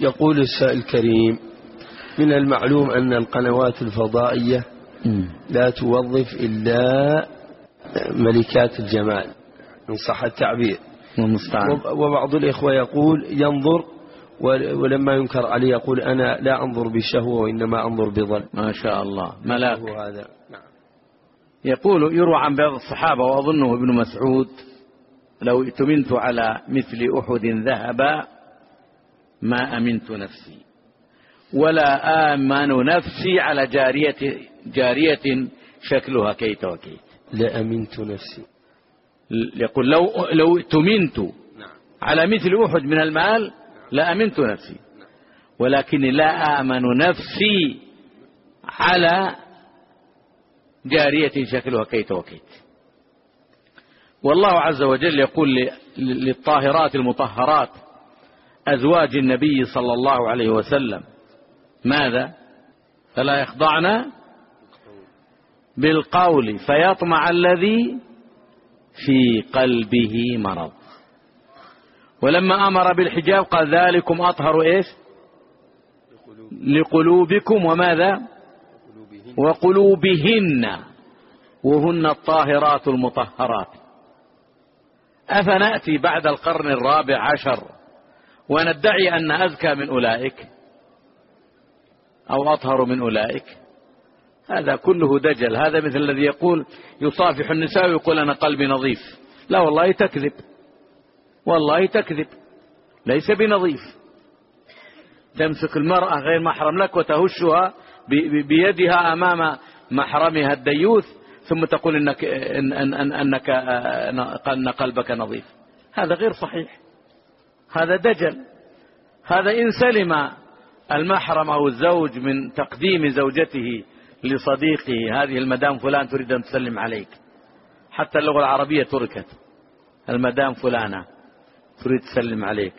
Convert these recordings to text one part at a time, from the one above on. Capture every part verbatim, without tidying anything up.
يقول السائل الكريم: من المعلوم أن القنوات الفضائية لا توظف إلا ملكات الجمال إن صح التعبير، وبعض الإخوة يقول ينظر ولما ينكر عليه يقول أنا لا أنظر بشهوة وإنما أنظر بظل. ما شاء الله ملاك. هذا نعم. يقول يروى عن بعض الصحابة وأظنه ابن مسعود: لو ائتمنت على مثل أحد ذهبا ما أمنت نفسي ولا آمن نفسي على جارية جارية شكلها كيت وكيت. لا أمنت نفسي. يقول لو لو ائتمنت على مثل أحد من المال لا أمنت نفسي ولكن لا آمن نفسي على جارية شكلها كيت وكيت. والله عز وجل يقول للطاهرات المطهرات أزواج النبي صلى الله عليه وسلم ماذا؟ فلا يخضعن بالقول فيطمع الذي في قلبه مرض. ولما أمر بالحجاب قال: ذلكم أطهر إيش؟ لقلوبكم وماذا؟ وقلوبهن وهن الطاهرات المطهرات. أفنأتي بعد القرن الرابع عشر وندعي أن أزكى من أولئك أو أطهر من أولئك؟ هذا كله دجل. هذا مثل الذي يقول يصافح النساء ويقول أنا قلبي نظيف. لا والله تكذب، والله تكذب، ليس بنظيف. تمسك المرأة غير محرم لك وتهشها بيدها أمام محرمها الديوث ثم تقول إنك, إن أن أنك أن قلبك نظيف. هذا غير صحيح، هذا دجل. هذا إن سلم المحرم أو الزوج من تقديم زوجته لصديقه: هذه المدام فلان تريد أن تسلم عليك. حتى اللغة العربية تركت، المدام فلانة تريد تسلم عليك.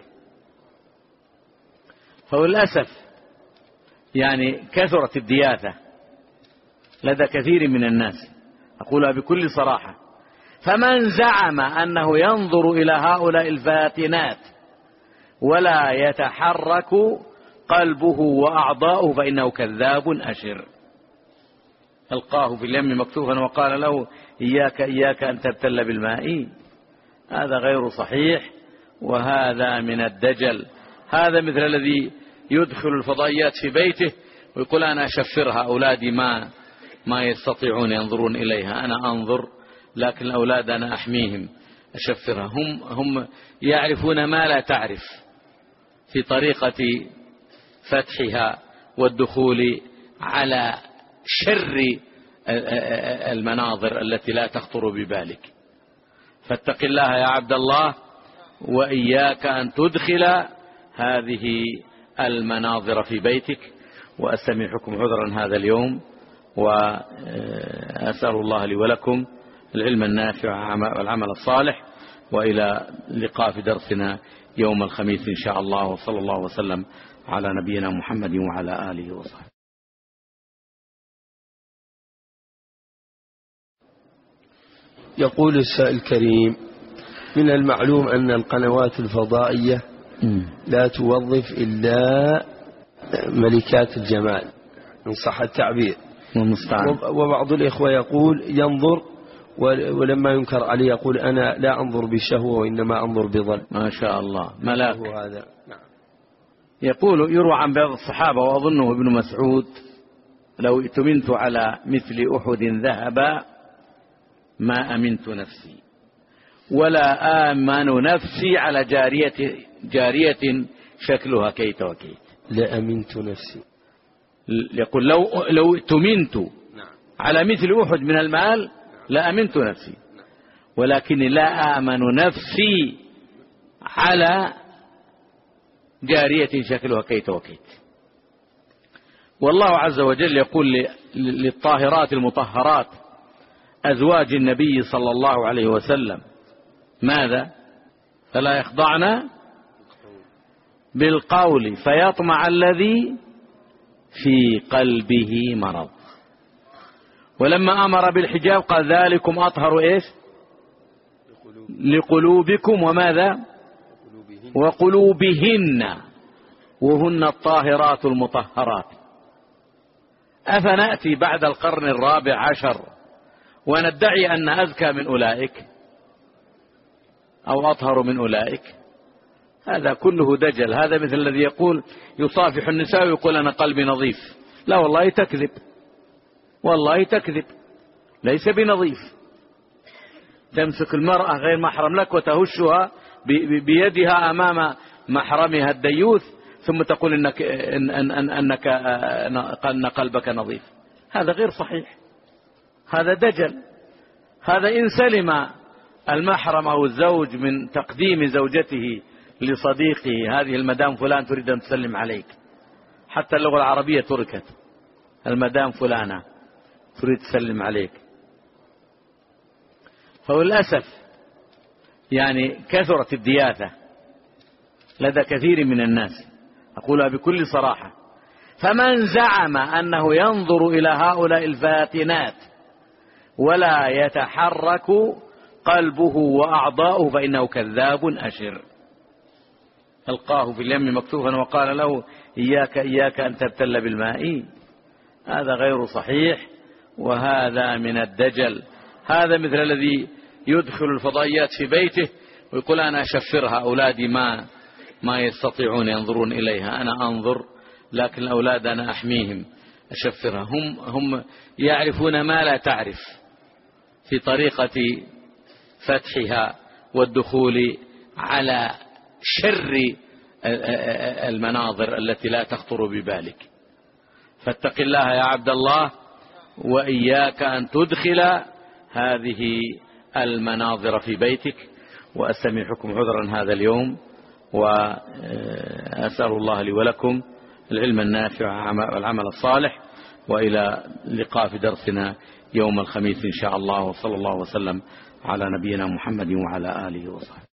فللأسف يعني كثرت الدياثة لدى كثير من الناس، أقولها بكل صراحة. فمن زعم أنه ينظر إلى هؤلاء الفاتنات ولا يتحرك قلبه وأعضاؤه فإنه كذاب أشر. ألقاه في اليم مكتوفا وقال له: إياك إياك أن تبتل بالماء. هذا غير صحيح وهذا من الدجل. هذا مثل الذي يدخل الفضائيات في بيته ويقول أنا أشفرها، أولادي ما ما يستطيعون ينظرون إليها، أنا أنظر لكن الأولاد أنا أحميهم أشفرها. هم هم يعرفون ما لا تعرف في طريقة فتحها والدخول على شر المناظر التي لا تخطر ببالك. فاتق الله يا عبد الله وإياك أن تدخل هذه المناظر في بيتك. وأستمعكم عذرا هذا اليوم، وأسأل الله لي ولكم العلم النافع والعمل الصالح، وإلى اللقاء في درسنا يوم الخميس إن شاء الله. وصلى الله وسلم على نبينا محمد وعلى آله وصحبه. يقول السائل الكريم: من المعلوم أن القنوات الفضائية لا توظف إلا ملكات الجمال إن صح التعبير، وبعض الإخوة يقول ينظر ولما ينكر عليه يقول أنا لا أنظر بشهوة وإنما أنظر بظل. ما شاء الله ملاك. هذا نعم. يقول يروى عن بعض الصحابة وأظنه ابن مسعود: لو ائتمنت على مثل أحد ذهبا ما أمنت نفسي ولا آمن نفسي على جارية جارية شكلها كيت وكيت. لا أمنت نفسي. يقول لو لو ائتمنت على مثل أحد من المال لا أمنت نفسي ولكن لا آمن نفسي على جارية شكلها كيت وكيت. والله عز وجل يقول للطاهرات المطهرات أزواج النبي صلى الله عليه وسلم ماذا؟ فلا يخضعن بالقول فيطمع الذي في قلبه مرض. ولما أمر بالحجاب قال: ذلكم أطهر إيش؟ لقلوبكم وماذا؟ وقلوبهن وهن الطاهرات المطهرات. أفنأتي بعد القرن الرابع عشر وندعي أن أزكى من أولئك أو أطهر من أولئك؟ هذا كله دجل. هذا مثل الذي يقول يصافح النساء ويقول أنا قلبي نظيف. لا والله تكذب، والله تكذب، ليس بنظيف. تمسك المرأة غير محرم لك وتهشها بيدها أمام محرمها الديوث ثم تقول إنك, إن أن أنك أن قلبك نظيف. هذا غير صحيح، هذا دجل. هذا إن سلم المحرم أو الزوج من تقديم زوجته لصديقه، هذه المدام فلان تريد أن تسلم عليك، حتى اللغة العربية تركت، المدام فلانة تريد تسلم عليك. فللأسف يعني كثرت الدياثة لدى كثير من الناس، أقولها بكل صراحة. فمن زعم أنه ينظر إلى هؤلاء الفاتنات ولا يتحرك قلبه وأعضاؤه فإنه كذاب أشر. ألقاه في اليم مكتوفا وقال له إياك إياك أن تبتل بالماء. هذا غير صحيح، وهذا من الدجل. هذا مثل الذي يدخل الفضائيات في بيته ويقول أنا أشفرها، أولادي ما ما يستطيعون ينظرون إليها، أنا أنظر لكن الأولاد أنا أحميهم أشفرها. هم هم يعرفون ما لا تعرف في طريقة فتحها والدخول على شر المناظر التي لا تخطر ببالك. فاتق الله يا عبد الله، وإياك أن تدخل هذه المناظر في بيتك. وأستمعكم عذرا هذا اليوم، وأسأل الله لي ولكم العلم النافع والعمل الصالح، وإلى اللقاء في درسنا يوم الخميس إن شاء الله، وصلى الله وسلم على نبينا محمد وعلى آله وصحبه.